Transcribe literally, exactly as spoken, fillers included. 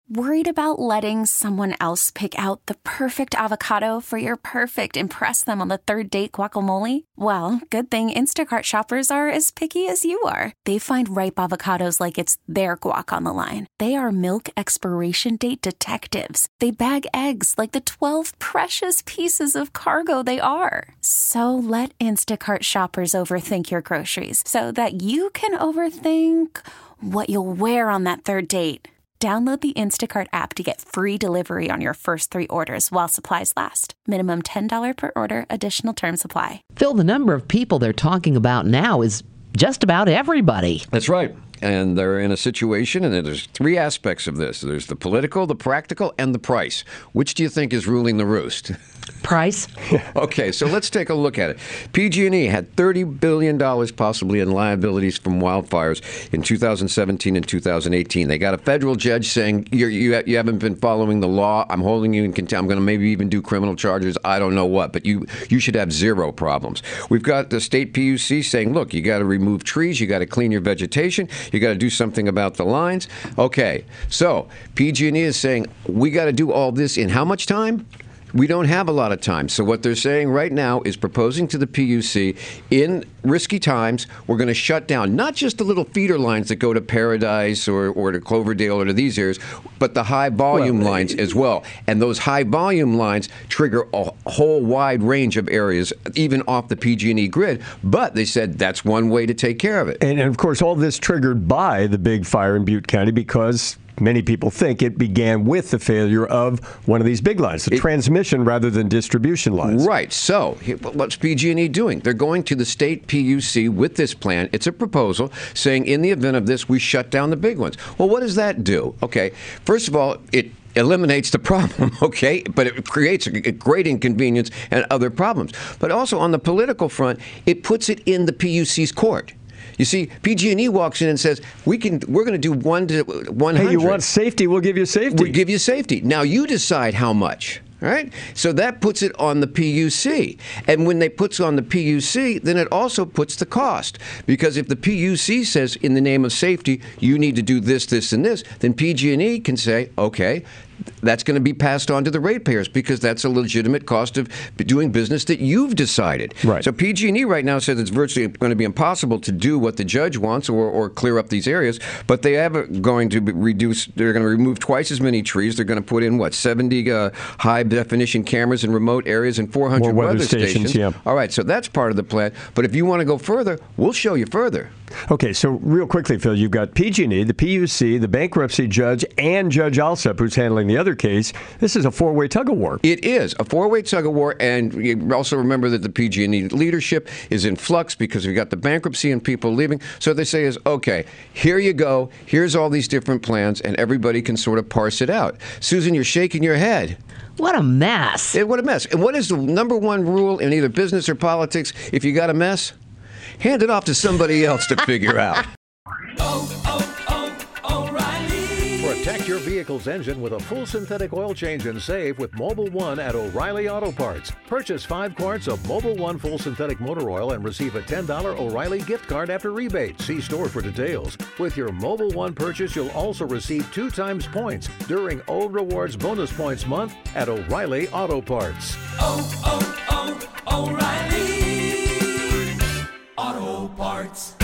Worried about letting someone else pick out the perfect avocado for your perfect impress them on the third date guacamole? Well, good thing Instacart shoppers are as picky as you are. They find ripe avocados like it's their guac on the line. They are milk expiration date detectives. They bag eggs like the twelve precious pieces of cargo they are. So let Instacart shoppers overthink your groceries so that you can overthink what you'll wear on that third date. Download the Instacart app to get free delivery on your first three orders while supplies last. Minimum ten dollars per order. Additional terms apply. Phil, the number of people they're talking about now is just about everybody. That's right. And they're in a situation, and there's three aspects of this. There's the political, the practical, and the price. Which do you think is ruling the roost? Price. Okay, so let's take a look at it. P G and E had thirty billion dollars possibly in liabilities from wildfires in two thousand seventeen and two thousand eighteen. They got a federal judge saying, You're, you you haven't been following the law. I'm holding you in contempt. I'm going to maybe even do criminal charges. I don't know what, but you, you should have zero problems. We've got the state P U C saying, look, you got to remove trees. You got to clean your vegetation. You got to do something about the lines. Okay, so P G and E is saying, we got to do all this in how much time? We don't have a lot of time. So what they're saying right now is proposing to the P U C, in risky times, we're going to shut down not just the little feeder lines that go to Paradise or, or to Cloverdale or to these areas, but the high volume well, lines as well. And those high volume lines trigger a whole wide range of areas, even off the P G and E grid. But they said that's one way to take care of it. And, and of course, all this triggered by the big fire in Butte County because many people think it began with the failure of one of these big lines, the it, transmission rather than distribution lines. Right. So what's P G and E doing? They're going to the state P U C with this plan. It's a proposal saying in the event of this, we shut down the big ones. Well, what does that do? Okay. First of all, it eliminates the problem, okay? But it creates a great inconvenience and other problems. But also on the political front, it puts it in the P U C's court. You see, P G and E walks in and says, "We can. We're going to do one to one hundred. Hey, you want safety? We'll give you safety. We'll give you safety. Now you decide how much." All right? So that puts it on the P U C. And when they put it on the P U C, then it also puts the cost. Because if the P U C says, in the name of safety, you need to do this, this, and this, then P G and E can say, okay, that's going to be passed on to the ratepayers because that's a legitimate cost of doing business that you've decided. Right. So P G and E right now says it's virtually going to be impossible to do what the judge wants or, or clear up these areas, but they are going to reduce, they're going to remove twice as many trees. They're going to put in, what, seventy uh, high-definition cameras in remote areas and four hundred More weather, weather stations. stations. Yeah. All right, so that's part of the plan. But if you want to go further, we'll show you further. Okay, so real quickly, Phil, you've got P G and E, the P U C, the bankruptcy judge, and Judge Alsup, who's handling the other case. This is a four-way tug-of-war. It is a four-way tug-of-war, and you also remember that the P G and E leadership is in flux because we've got the bankruptcy and people leaving. So what they say is, okay, here you go. Here's all these different plans, and everybody can sort of parse it out. Susan, you're shaking your head. What a mess. Yeah, what a mess. And what is the number one rule in either business or politics? If you got a mess, hand it off to somebody else to figure out. Oh, oh, oh, O'Reilly. Protect your vehicle's engine with a full synthetic oil change and save with Mobil One at O'Reilly Auto Parts. Purchase five quarts of Mobil One full synthetic motor oil and receive a ten dollars O'Reilly gift card after rebate. See store for details. With your Mobil One purchase, you'll also receive two times points during O Rewards Bonus Points Month at O'Reilly Auto Parts. Oh, oh, oh, O'Reilly Auto Parts.